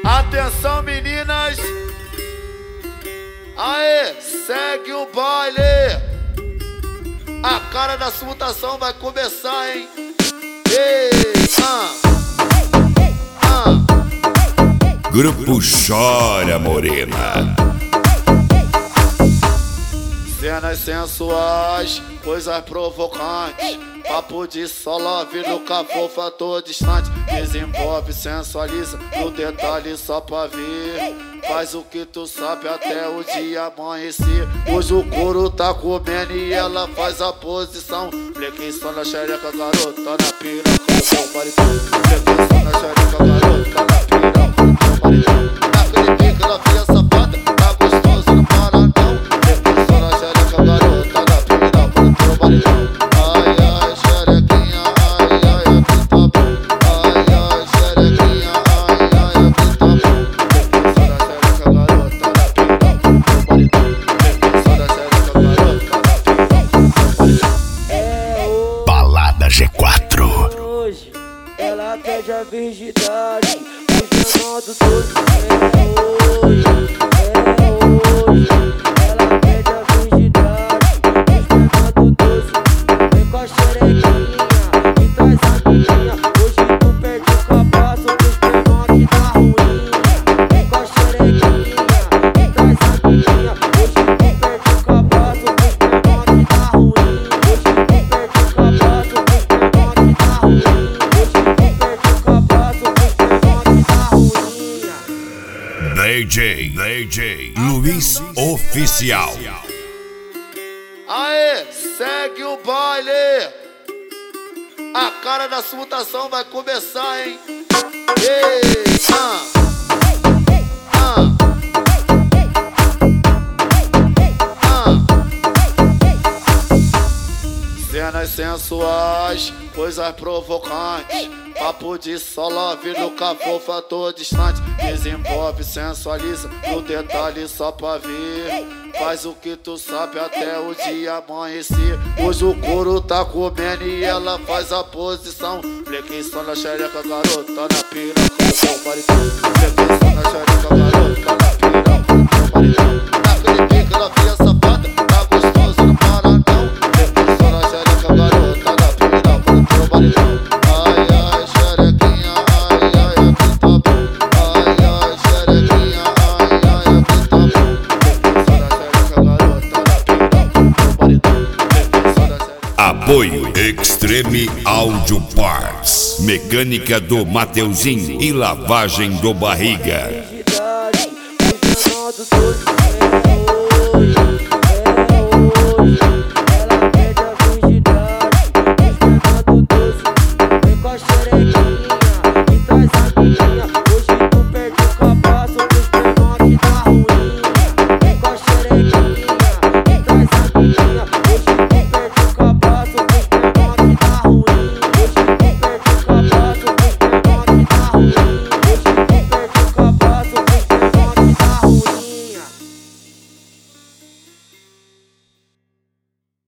Atenção, meninas. Aê, segue o baile. A cara da mutação vai começar, hein? Ei, Grupo Chora Morena. Cenas sensuais, coisas provocantes, papo de só love, nunca fofa, tô distante. Desenvolve, sensualiza, no detalhe só pra ver. Faz o que tu sabe até o dia amanhecer. Hoje o couro tá comendo e ela faz a posição. Flexião na xereca, garota, na piroca, no maridão. Flexião na xereca, garota, na piroca, no maridão. Naquele pique, ela fia safada, tá gostoso, não para não. Flexião na xereca, garota, na piroca, no maridão. Ai, ai, xerequinha, ai, ai, aqui tá bom. Ai, ai, xerequinha, ai, ai, aqui tá bom. Flexião na xereca, garota, na piroca, no maridão. Flexião na xereca, garota, na piroca, no maridão. Balada G4. Hoje ela pede a virgindade, os menores todos hoje, ela pede a virgindade, os menores todos, vem com a xerequinha e traz a menina. Hoje tu perde o cabaço dos menores da ruinha, vem com a xerequinha e traz a menina. Hoje tu perde o cabaço dos menores da ruinha, hoje tu perde o cabaço dos menores da ruinha, hoje tu perde o cabaço dos menores da ruinha. DJ Luiz Oficial. Aê, segue o baile. A cara da mutação vai começar, hein? Ei, Cenas sensuais, coisas provocantes, papo de só love, nunca fofa, tô distante. Desenvolve, sensualiza, no detalhe só pra ver. Faz o que tu sabe até o dia amanhecer. Hoje o couro tá comendo e ela faz a posição. Flexião na xereca, garota, na piroca, no maridão. Flexião na xereca, garota, na piroca, no maridão. Naquele pique, ela fia safada, tá gostoso, não para não. Flexião na xereca, garota, na piroca, no maridão. Ai, ai, xerequinha, ai, ai, aqui tá bom. Ai, ai, xerequinha, ai, ai, aqui tá bom. Flexião na xereca, garota, na piroca, no maridão. Flexião na xereca. Apoio Extreme Audio Parts, mecânica do Mateuzinho e lavagem do Barriga. Virgindade, os menores todos